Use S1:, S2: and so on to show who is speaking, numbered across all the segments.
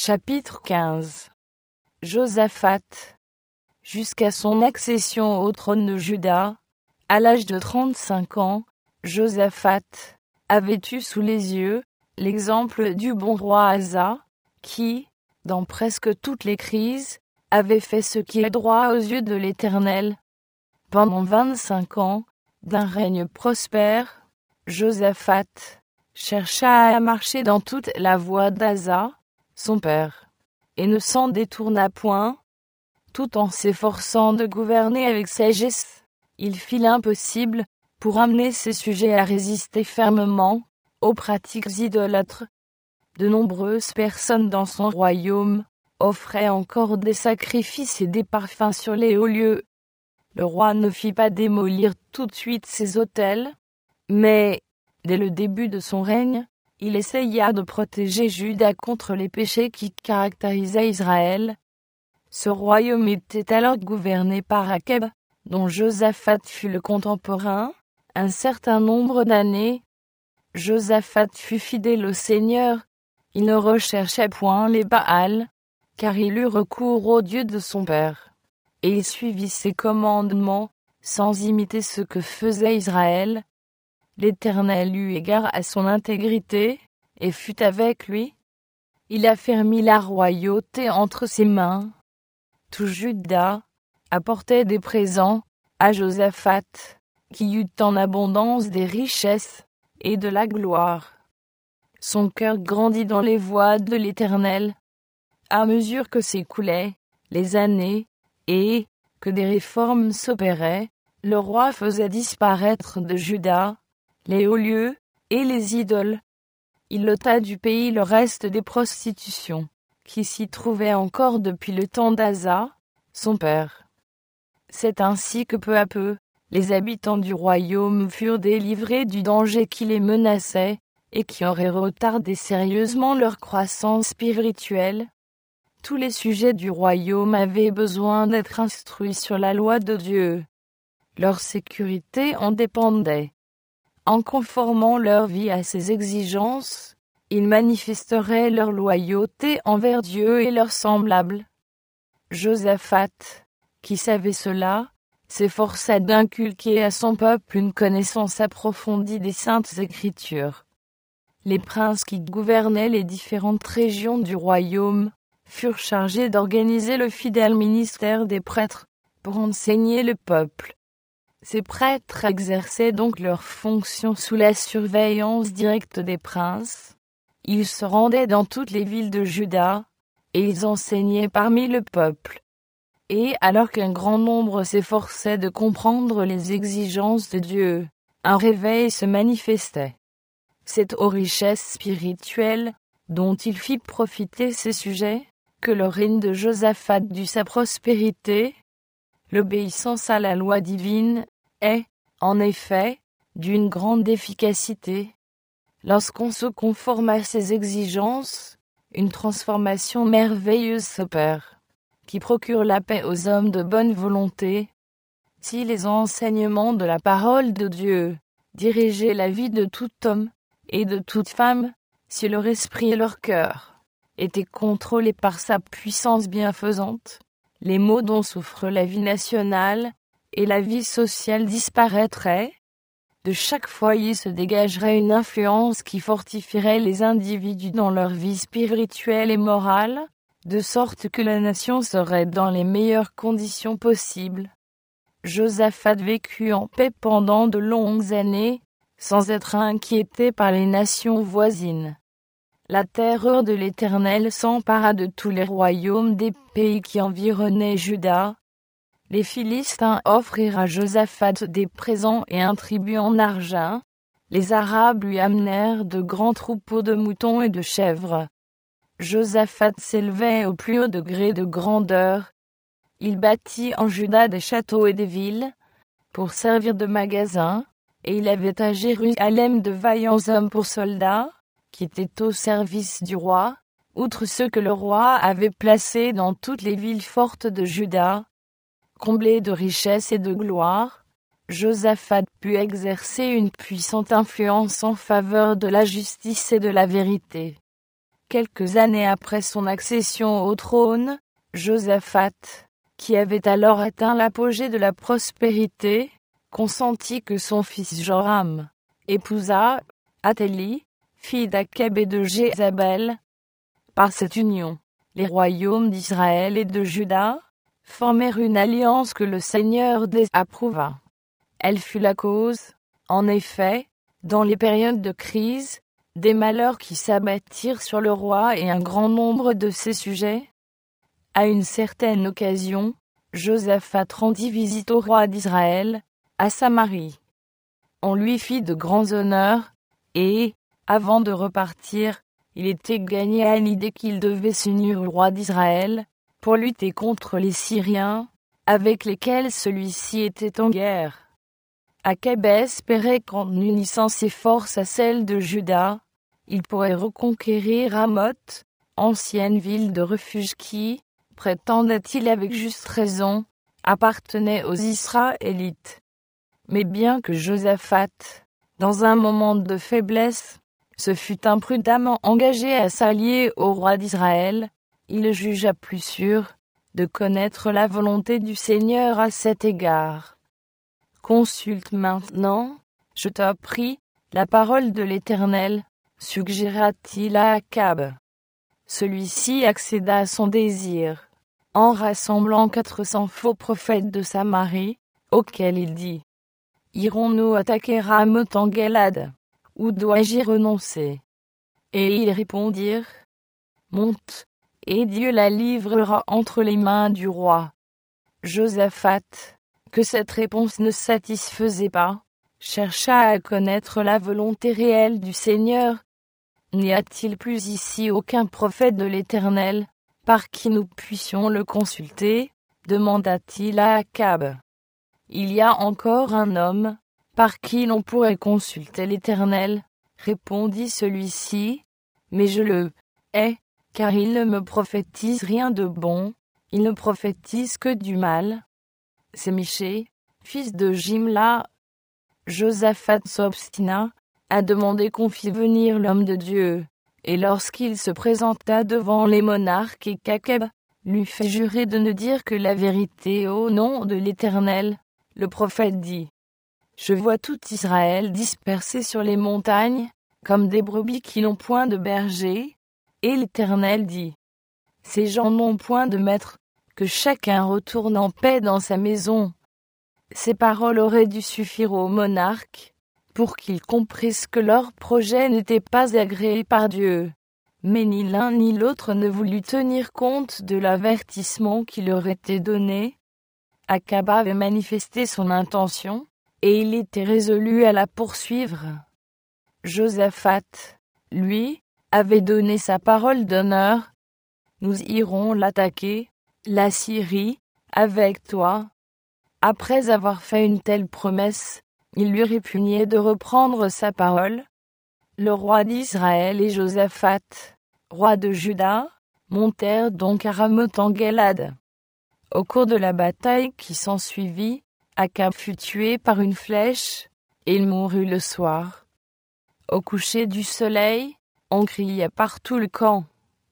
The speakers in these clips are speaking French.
S1: Chapitre 15. Josaphat. Jusqu'à son accession au trône de Juda, à l'âge de 35 ans, Josaphat avait eu sous les yeux l'exemple du bon roi Asa, qui, dans presque toutes les crises, avait fait ce qui est droit aux yeux de l'Éternel. Pendant 25 ans, d'un règne prospère, Josaphat chercha à marcher dans toute la voie d'Asa, son père, et ne s'en détourna point. Tout en s'efforçant de gouverner avec sagesse, il fit l'impossible pour amener ses sujets à résister fermement aux pratiques idolâtres. De nombreuses personnes dans son royaume offraient encore des sacrifices et des parfums sur les hauts lieux. Le roi ne fit pas démolir tout de suite ces autels, mais, dès le début de son règne, il essaya de protéger Juda contre les péchés qui caractérisaient Israël. Ce royaume était alors gouverné par Akab, dont Josaphat fut le contemporain, un certain nombre d'années. Josaphat fut fidèle au Seigneur, il ne recherchait point les Baals, car il eut recours au Dieu de son père. Et il suivit ses commandements, sans imiter ce que faisait Israël. L'Éternel eut égard à son intégrité, et fut avec lui. Il affermit la royauté entre ses mains. Tout Juda apportait des présents à Josaphat, qui eut en abondance des richesses et de la gloire. Son cœur grandit dans les voies de l'Éternel. À mesure que s'écoulaient les années et que des réformes s'opéraient, le roi faisait disparaître de Juda les hauts lieux et les idoles. Il ôta du pays le reste des prostitutions qui s'y trouvaient encore depuis le temps d'Asa, son père. C'est ainsi que peu à peu, les habitants du royaume furent délivrés du danger qui les menaçait et qui aurait retardé sérieusement leur croissance spirituelle. Tous les sujets du royaume avaient besoin d'être instruits sur la loi de Dieu. Leur sécurité en dépendait. En conformant leur vie à ses exigences, ils manifesteraient leur loyauté envers Dieu et leurs semblables. Josaphat, qui savait cela, s'efforça d'inculquer à son peuple une connaissance approfondie des saintes Écritures. Les princes qui gouvernaient les différentes régions du royaume furent chargés d'organiser le fidèle ministère des prêtres pour enseigner le peuple. Ces prêtres exerçaient donc leurs fonctions sous la surveillance directe des princes. Ils se rendaient dans toutes les villes de Juda, et ils enseignaient parmi le peuple. Et alors qu'un grand nombre s'efforçait de comprendre les exigences de Dieu, un réveil se manifestait. C'est aux richesses spirituelles, dont il fit profiter ses sujets, que le règne de Josaphat dut sa prospérité. L'obéissance à la loi divine est, en effet, d'une grande efficacité. Lorsqu'on se conforme à ses exigences, une transformation merveilleuse s'opère, qui procure la paix aux hommes de bonne volonté. Si les enseignements de la parole de Dieu dirigeaient la vie de tout homme et de toute femme, si leur esprit et leur cœur étaient contrôlés par sa puissance bienfaisante, les maux dont souffre la vie nationale et la vie sociale disparaîtraient. De chaque foyer se dégagerait une influence qui fortifierait les individus dans leur vie spirituelle et morale, de sorte que la nation serait dans les meilleures conditions possibles. Josaphat vécut en paix pendant de longues années, sans être inquiété par les nations voisines. La terreur de l'Éternel s'empara de tous les royaumes des pays qui environnaient Juda. Les Philistins offrirent à Josaphat des présents et un tribut en argent. Les Arabes lui amenèrent de grands troupeaux de moutons et de chèvres. Josaphat s'élevait au plus haut degré de grandeur. Il bâtit en Juda des châteaux et des villes pour servir de magasins, et il avait à Jérusalem de vaillants hommes pour soldats, qui étaient au service du roi, outre ceux que le roi avait placés dans toutes les villes fortes de Juda. Comblé de richesses et de gloire, Josaphat put exercer une puissante influence en faveur de la justice et de la vérité. Quelques années après son accession au trône, Josaphat, qui avait alors atteint l'apogée de la prospérité, consentit que son fils Joram épousa Athélie, fille d'Akab et de Jézabel. Par cette union, les royaumes d'Israël et de Juda formèrent une alliance que le Seigneur désapprouva. Elle fut la cause, en effet, dans les périodes de crise, des malheurs qui s'abattirent sur le roi et un grand nombre de ses sujets. À une certaine occasion, Josaphat rendit visite au roi d'Israël, à Samarie. On lui fit de grands honneurs, et, avant de repartir, il était gagné à l'idée qu'il devait s'unir au roi d'Israël, pour lutter contre les Syriens, avec lesquels celui-ci était en guerre. Akab espérait qu'en unissant ses forces à celles de Juda, il pourrait reconquérir Ramoth, ancienne ville de refuge qui, prétendait-il avec juste raison, appartenait aux Israélites. Mais bien que Josaphat, dans un moment de faiblesse, se fût imprudemment engagé à s'allier au roi d'Israël, il jugea plus sûr de connaître la volonté du Seigneur à cet égard. Consulte maintenant, je te prie, la parole de l'Éternel, suggéra-t-il à Akab. Celui-ci accéda à son désir, en rassemblant 400 faux prophètes de Samarie, auxquels il dit: Irons-nous attaquer Ramoth en Galade, ou dois-je y renoncer? Et ils répondirent: Monte, et Dieu la livrera entre les mains du roi. Josaphat, que cette réponse ne satisfaisait pas, chercha à connaître la volonté réelle du Seigneur. N'y a-t-il plus ici aucun prophète de l'Éternel, par qui nous puissions le consulter? Demanda-t-il à Akab. Il y a encore un homme, par qui l'on pourrait consulter l'Éternel, répondit celui-ci, mais je le hais, car il ne me prophétise rien de bon, il ne prophétise que du mal. C'est Michée, fils de Jimla. Josaphat s'obstina à demander qu'on fît venir l'homme de Dieu, et lorsqu'il se présenta devant les monarques et qu'Akab lui fait jurer de ne dire que la vérité au nom de l'Éternel, le prophète dit: Je vois tout Israël dispersé sur les montagnes, comme des brebis qui n'ont point de berger. Et l'Éternel dit: Ces gens n'ont point de maître, que chacun retourne en paix dans sa maison. Ces paroles auraient dû suffire aux monarques, pour qu'ils comprissent que leur projet n'était pas agréé par Dieu. Mais ni l'un ni l'autre ne voulut tenir compte de l'avertissement qui leur était donné. Akab avait manifesté son intention, et il était résolu à la poursuivre. Josaphat, lui, avait donné sa parole d'honneur. Nous irons l'attaquer, la Syrie, avec toi. Après avoir fait une telle promesse, il lui répugnait de reprendre sa parole. Le roi d'Israël et Josaphat, roi de Juda, montèrent donc à Ramoth en Galade. Au cours de la bataille qui s'ensuivit, Akab fut tué par une flèche, et il mourut le soir. Au coucher du soleil, on cria par tout le camp: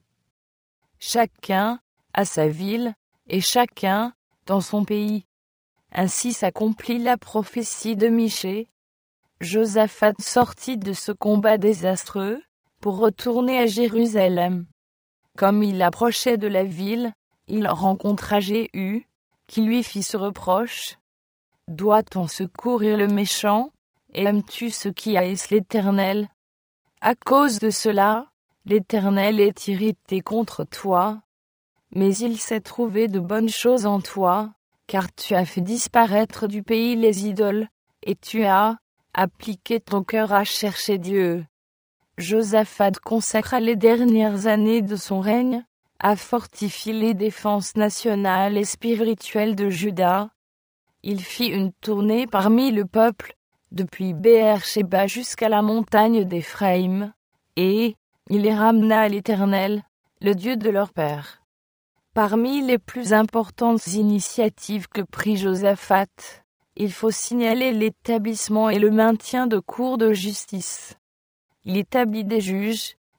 S1: Chacun à sa ville, et chacun dans son pays. Ainsi s'accomplit la prophétie de Michée. Josaphat sortit de ce combat désastreux, pour retourner à Jérusalem. Comme il approchait de la ville, il rencontra Jéhu, qui lui fit ce reproche: Doit-on secourir le méchant, et aimes-tu ceux qui haïssent l'Éternel? À cause de cela, l'Éternel est irrité contre toi. Mais il s'est trouvé de bonnes choses en toi, car tu as fait disparaître du pays les idoles, et tu as appliqué ton cœur à chercher Dieu. Josaphat consacra les dernières années de son règne à fortifier les défenses nationales et spirituelles de Juda. Il fit une tournée parmi le peuple, depuis Béer-Shéba jusqu'à la montagne d'Éphraïm, et il les ramena à l'Éternel, le Dieu de leur père. Parmi les plus importantes initiatives que prit Josaphat, il faut signaler l'établissement et le maintien de cours de justice. Il établit des juges,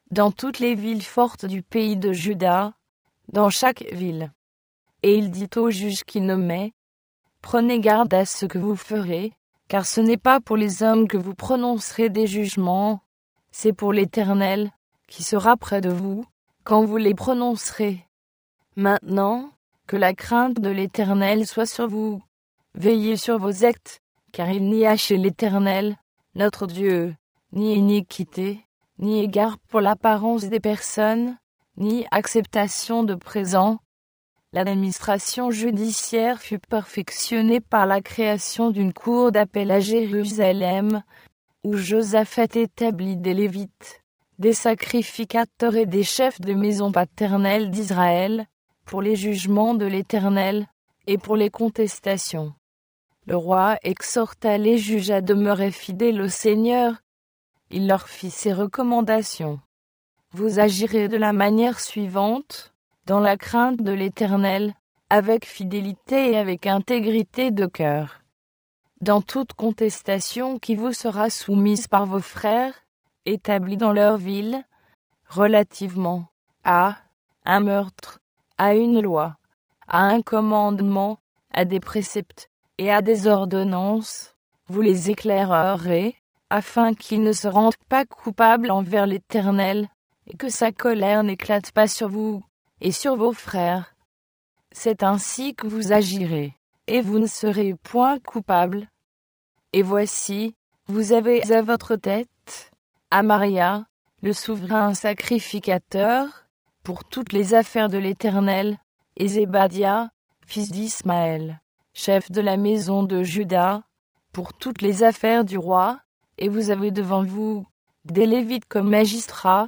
S1: dans toutes les villes fortes du pays de Juda, dans chaque ville. Et il dit aux juges qu'il nommait, prenez garde à ce que vous ferez, car ce n'est pas pour les hommes que vous prononcerez des jugements, c'est pour l'Éternel, qui sera près de vous, quand vous les prononcerez. Maintenant, que la crainte de l'Éternel soit sur vous. Veillez sur vos actes, car il n'y a chez l'Éternel, notre Dieu, ni iniquité, ni égard pour l'apparence des personnes, ni acceptation de présents. L'administration judiciaire fut perfectionnée par la création d'une cour d'appel à Jérusalem, où Josaphat établit des Lévites, des sacrificateurs et des chefs de maison paternelle d'Israël, pour les jugements de l'Éternel, et pour les contestations. Le roi exhorta les juges à demeurer fidèles au Seigneur. Il leur fit ces recommandations. Vous agirez de la manière suivante, dans la crainte de l'Éternel, avec fidélité et avec intégrité de cœur. Dans toute contestation qui vous sera soumise par vos frères, établis dans leur ville, relativement à un meurtre, à une loi, à un commandement, à des préceptes et à des ordonnances, vous les éclairerez, afin qu'ils ne se rendent pas coupables envers l'Éternel, et que sa colère n'éclate pas sur vous et sur vos frères. C'est ainsi que vous agirez, et vous ne serez point coupables. Et voici, vous avez à votre tête Amaria, le souverain sacrificateur, pour toutes les affaires de l'Éternel, et Zébadia, fils d'Ismaël, chef de la maison de Juda, pour toutes les affaires du roi, et vous avez devant vous des Lévites comme magistrats.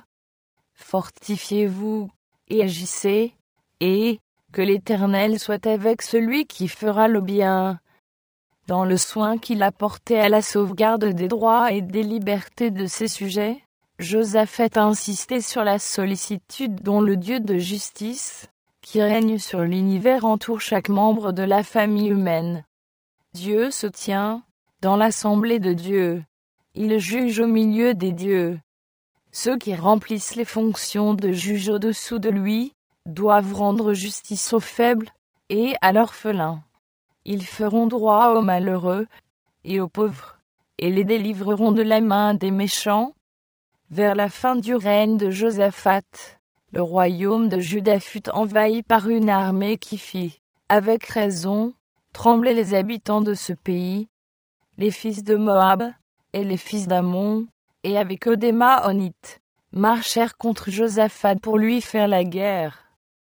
S1: Fortifiez-vous et agissez, et que l'Éternel soit avec celui qui fera le bien. Dans le soin qu'il a porté à la sauvegarde des droits et des libertés de ses sujets, Josaphat a insisté sur la sollicitude dont le Dieu de justice, qui règne sur l'univers, entoure chaque membre de la famille humaine. Dieu se tient dans l'assemblée de Dieu. Il juge au milieu des dieux. Ceux qui remplissent les fonctions de juge au-dessous de lui doivent rendre justice aux faibles et à l'orphelin. Ils feront droit aux malheureux et aux pauvres, et les délivreront de la main des méchants. Vers la fin du règne de Josaphat, le royaume de Juda fut envahi par une armée qui fit, avec raison, trembler les habitants de ce pays. Les fils de Moab et les fils d'Ammon, et avec eux des Maonites, marchèrent contre Josaphat pour lui faire la guerre.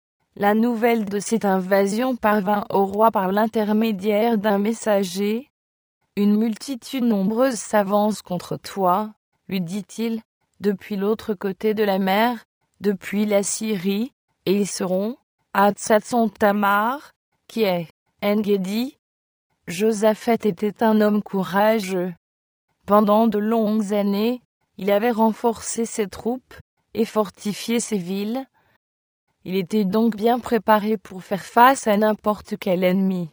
S1: La nouvelle de cette invasion parvint au roi par l'intermédiaire d'un messager. Une multitude nombreuse s'avance contre toi, lui dit-il, depuis l'autre côté de la mer, depuis la Syrie, et ils seront à Tsatson-Tamar, qui est En-Gedi. Josaphat était un homme courageux. Pendant de longues années, il avait renforcé ses troupes et fortifié ses villes. Il était donc bien préparé pour faire face à n'importe quel ennemi.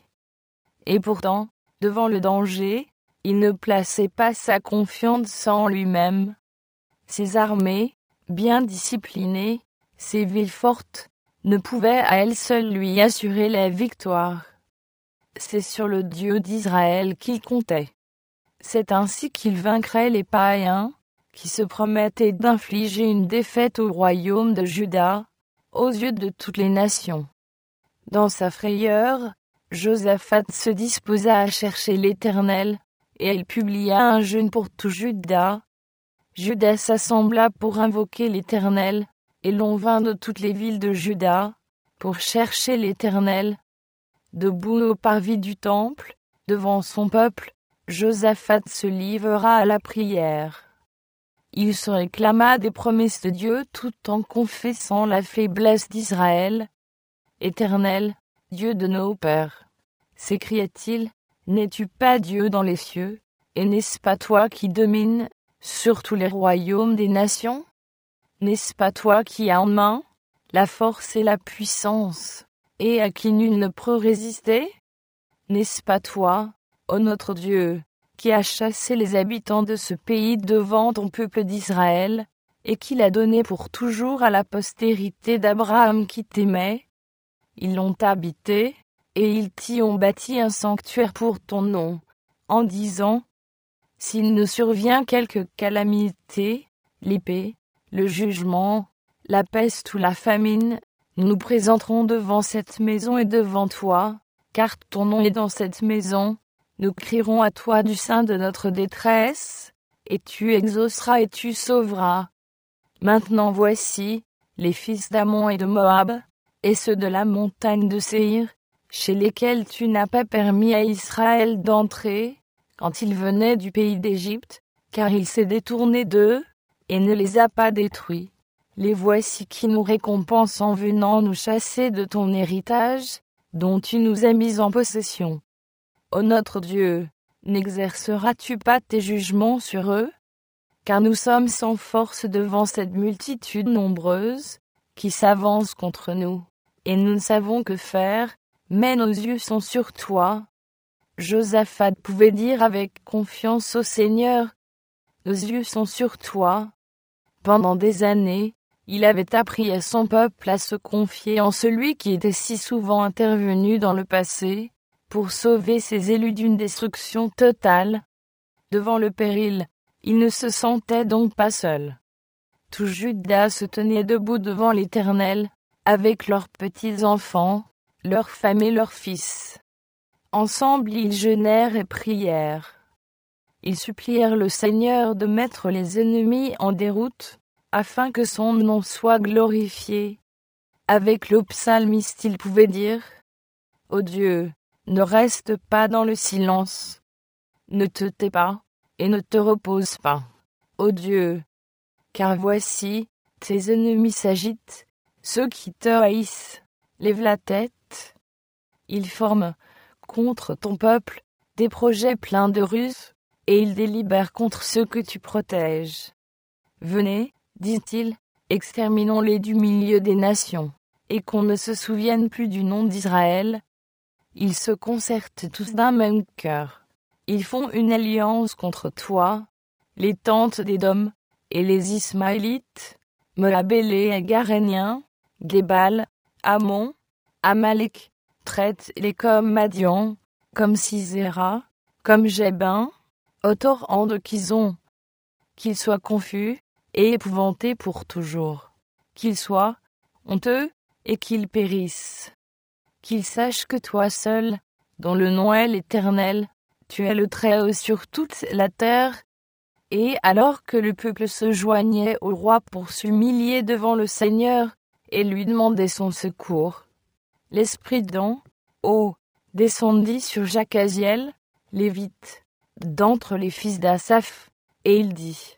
S1: Et pourtant, devant le danger, il ne plaçait pas sa confiance en lui-même. Ses armées, bien disciplinées, ses villes fortes, ne pouvaient à elles seules lui assurer la victoire. C'est sur le Dieu d'Israël qu'il comptait. C'est ainsi qu'il vaincrait les païens, qui se promettaient d'infliger une défaite au royaume de Juda, aux yeux de toutes les nations. Dans sa frayeur, Josaphat se disposa à chercher l'Éternel, et il publia un jeûne pour tout Juda. Juda s'assembla pour invoquer l'Éternel, et l'on vint de toutes les villes de Juda, pour chercher l'Éternel. Debout au parvis du temple, devant son peuple, Josaphat se livra à la prière. Il se réclama des promesses de Dieu tout en confessant la faiblesse d'Israël. Éternel, Dieu de nos pères, s'écria-t-il, n'es-tu pas Dieu dans les cieux, et n'est-ce pas toi qui domines sur tous les royaumes des nations? N'est-ce pas toi qui as en main la force et la puissance, et à qui nul ne peut résister? N'est-ce pas toi, ô notre Dieu, qui as chassé les habitants de ce pays devant ton peuple d'Israël, et qu'il a donné pour toujours à la postérité d'Abraham qui t'aimait. Ils l'ont habité, et ils t'y ont bâti un sanctuaire pour ton nom, en disant: s'il nous survient quelque calamité, l'épée, le jugement, la peste ou la famine, nous nous présenterons devant cette maison et devant toi, car ton nom est dans cette maison. Nous crierons à toi du sein de notre détresse, et tu exauceras et tu sauveras. Maintenant voici, les fils d'Ammon et de Moab, et ceux de la montagne de Séhir, chez lesquels tu n'as pas permis à Israël d'entrer, quand il venait du pays d'Égypte, car il s'est détourné d'eux, et ne les a pas détruits. Les voici qui nous récompensent en venant nous chasser de ton héritage, dont tu nous as mis en possession. Ô notre Dieu, n'exerceras-tu pas tes jugements sur eux? Car nous sommes sans force devant cette multitude nombreuse, qui s'avance contre nous, et nous ne savons que faire, mais nos yeux sont sur toi. Josaphat pouvait dire avec confiance au Seigneur: nos yeux sont sur toi. Pendant des années, il avait appris à son peuple à se confier en celui qui était si souvent intervenu dans le passé, pour sauver ses élus d'une destruction totale. Devant le péril, il ne se sentait donc pas seul. Tout Juda se tenait debout devant l'Éternel, avec leurs petits-enfants, leurs femmes et leurs fils. Ensemble ils jeûnèrent et prièrent. Ils supplièrent le Seigneur de mettre les ennemis en déroute, afin que son nom soit glorifié. Avec le psalmiste il pouvait dire: ô Dieu, ne reste pas dans le silence. Ne te tais pas, et ne te repose pas, ô Dieu. Car voici, tes ennemis s'agitent, ceux qui te haïssent, lèvent la tête. Ils forment, contre ton peuple, des projets pleins de ruses, et ils délibèrent contre ceux que tu protèges. Venez, dit-il, exterminons-les du milieu des nations, et qu'on ne se souvienne plus du nom d'Israël. Ils se concertent tous d'un même cœur. Ils font une alliance contre toi, les tentes d'Édom, et les Ismaélites, Moab et les Garéniens, Gébal, Ammon, Amalek, traitent-les comme Madian, comme Sisera, comme Jébin, au torrent de Kison. Qu'ils soient confus et épouvantés pour toujours, qu'ils soient honteux et qu'ils périssent. Qu'ils sachent que toi seul, dont le nom est l'Éternel, tu es le Très-Haut sur toute la terre. Et alors que le peuple se joignait au roi pour s'humilier devant le Seigneur, et lui demander son secours, l'Esprit d'An, descendit sur Jacaziel, lévite, d'entre les fils d'Asaph, et il dit: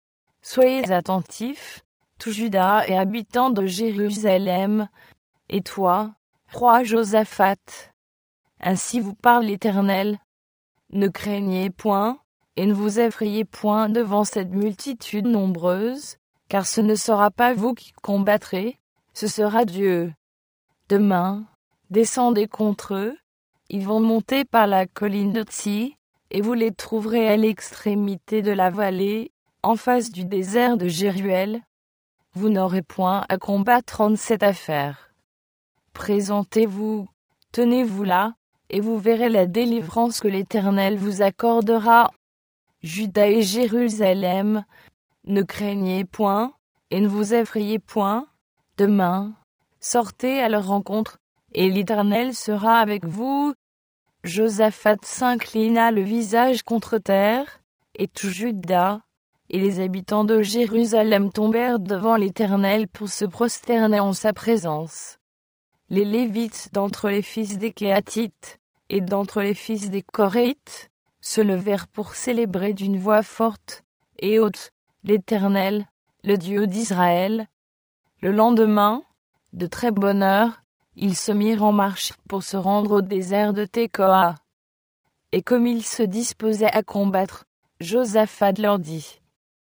S1: soyez attentifs, tout Juda et habitants de Jérusalem, et toi, roi Josaphat. Ainsi vous parle l'Éternel. Ne craignez point, et ne vous effrayez point devant cette multitude nombreuse, car ce ne sera pas vous qui combattrez, ce sera Dieu. Demain, descendez contre eux, ils vont monter par la colline de Tsi, et vous les trouverez à l'extrémité de la vallée, en face du désert de Jéruel. Vous n'aurez point à combattre en cette affaire. Présentez-vous, tenez-vous là, et vous verrez la délivrance que l'Éternel vous accordera. Juda et Jérusalem, ne craignez point, et ne vous effrayez point. Demain, sortez à leur rencontre, et l'Éternel sera avec vous. Josaphat s'inclina le visage contre terre, et tout Juda, et les habitants de Jérusalem tombèrent devant l'Éternel pour se prosterner en sa présence. Les Lévites d'entre les fils des Kéhathites, et d'entre les fils des Koréites, se levèrent pour célébrer d'une voix forte et haute l'Éternel, le Dieu d'Israël. Le lendemain, de très bonne heure, ils se mirent en marche pour se rendre au désert de Tekoa. Et comme ils se disposaient à combattre, Josaphat leur dit: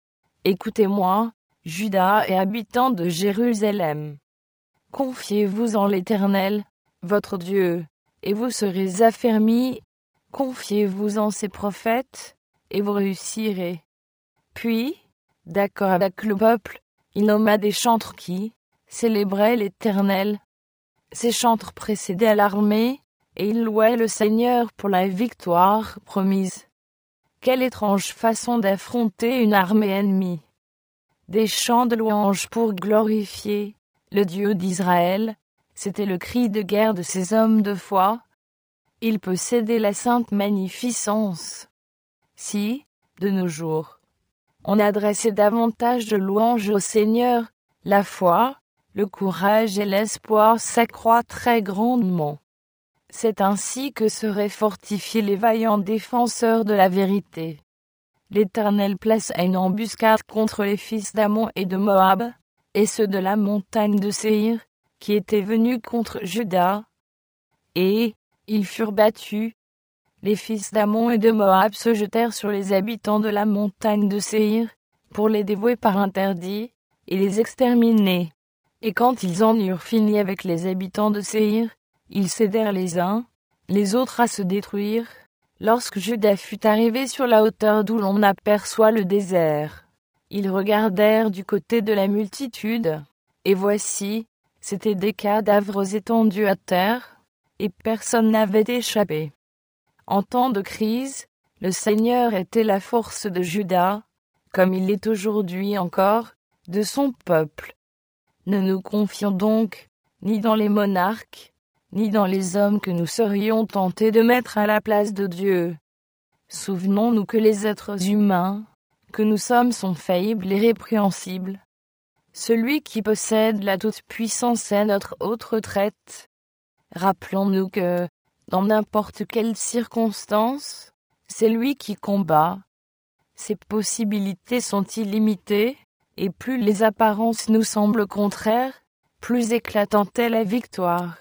S1: écoutez-moi, Juda et habitants de Jérusalem. Confiez-vous en l'Éternel, votre Dieu, et vous serez affermis. Confiez-vous en ses prophètes, et vous réussirez. Puis, d'accord avec le peuple, Il nomma des chantres qui célébraient l'Éternel. Ces chantres précédaient l'armée, et ils louaient le Seigneur pour la victoire promise. Quelle étrange façon d'affronter une armée ennemie! Des chants de louange pour glorifier le Dieu d'Israël, c'était le cri de guerre de ces hommes de foi. Ils possédaient la sainte magnificence. Si, de nos jours, on adressait davantage de louanges au Seigneur, la foi, le courage et l'espoir s'accroît très grandement. C'est ainsi que seraient fortifiés les vaillants défenseurs de la vérité. L'Éternel plaça une embuscade contre les fils d'Ammon et de Moab, et ceux de la montagne de Séhir, qui étaient venus contre Juda. Et ils furent battus. Les fils d'Ammon et de Moab se jetèrent sur les habitants de la montagne de Séhir, pour les dévouer par interdit, et les exterminer. Et quand ils en eurent fini avec les habitants de Séhir, ils cédèrent les uns, les autres à se détruire, lorsque Juda fut arrivé sur la hauteur d'où l'on aperçoit le désert. Ils regardèrent du côté de la multitude, et voici, c'étaient des cadavres étendus à terre, et personne n'avait échappé. En temps de crise, le Seigneur était la force de Juda, comme il l'est aujourd'hui encore, de son peuple. Ne nous confions donc, ni dans les monarques, ni dans les hommes que nous serions tentés de mettre à la place de Dieu. Souvenons-nous que les êtres humains, que nous sommes sont faillibles et répréhensibles. Celui qui possède la toute-puissance est notre haute retraite. Rappelons-nous que, dans n'importe quelle circonstance, c'est lui qui combat. Ses possibilités sont illimitées, et plus les apparences nous semblent contraires, plus éclatante est la victoire.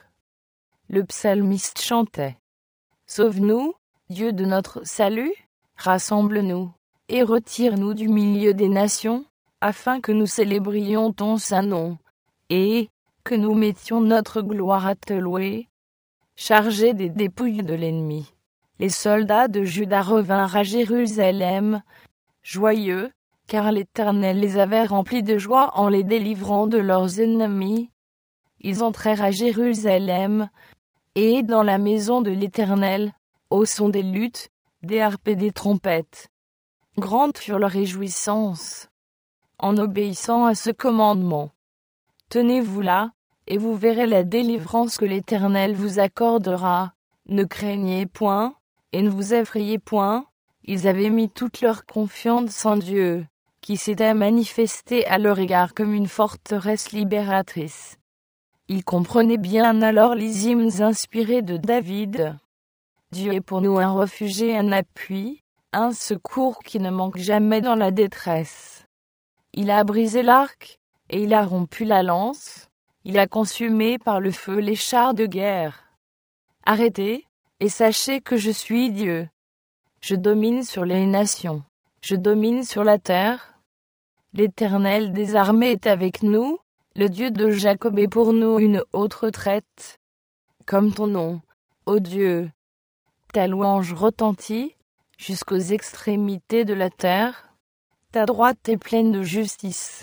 S1: Le psalmiste chantait. Sauve-nous, Dieu de notre salut, rassemble-nous, et retire-nous du milieu des nations, afin que nous célébrions ton saint nom, et que nous mettions notre gloire à te louer. Chargés des dépouilles de l'ennemi, les soldats de Juda revinrent à Jérusalem, joyeux, car l'Éternel les avait remplis de joie en les délivrant de leurs ennemis. Ils entrèrent à Jérusalem, et dans la maison de l'Éternel, au son des luttes, des harpes et des trompettes. Grandes furent leurs réjouissances, en obéissant à ce commandement. Tenez-vous là, et vous verrez la délivrance que l'Éternel vous accordera. Ne craignez point, et ne vous effrayez point. Ils avaient mis toute leur confiance en Dieu, qui s'était manifesté à leur égard comme une forteresse libératrice. Ils comprenaient bien alors les hymnes inspirés de David. Dieu est pour nous un refuge et un appui, un secours qui ne manque jamais dans la détresse. Il a brisé l'arc, et il a rompu la lance, il a consumé par le feu les chars de guerre. Arrêtez, et sachez que je suis Dieu. Je domine sur les nations, je domine sur la terre. L'Éternel des armées est avec nous, le Dieu de Jacob est pour nous une haute retraite. Comme ton nom, ô Dieu, ta louange retentit jusqu'aux extrémités de la terre. Ta droite est pleine de justice.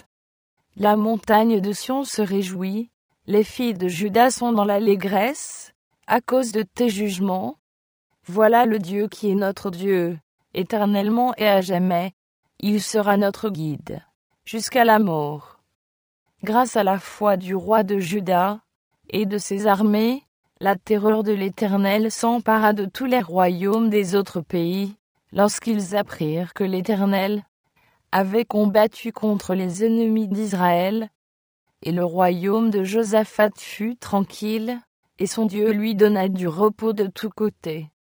S1: La montagne de Sion se réjouit, les filles de Juda sont dans l'allégresse, à cause de tes jugements. Voilà le Dieu qui est notre Dieu, éternellement et à jamais, il sera notre guide, jusqu'à la mort. Grâce à la foi du roi de Juda, et de ses armées, la terreur de l'Éternel s'empara de tous les royaumes des autres pays, lorsqu'ils apprirent que l'Éternel avait combattu contre les ennemis d'Israël, et le royaume de Josaphat fut tranquille, et son Dieu lui donna du repos de tous côtés.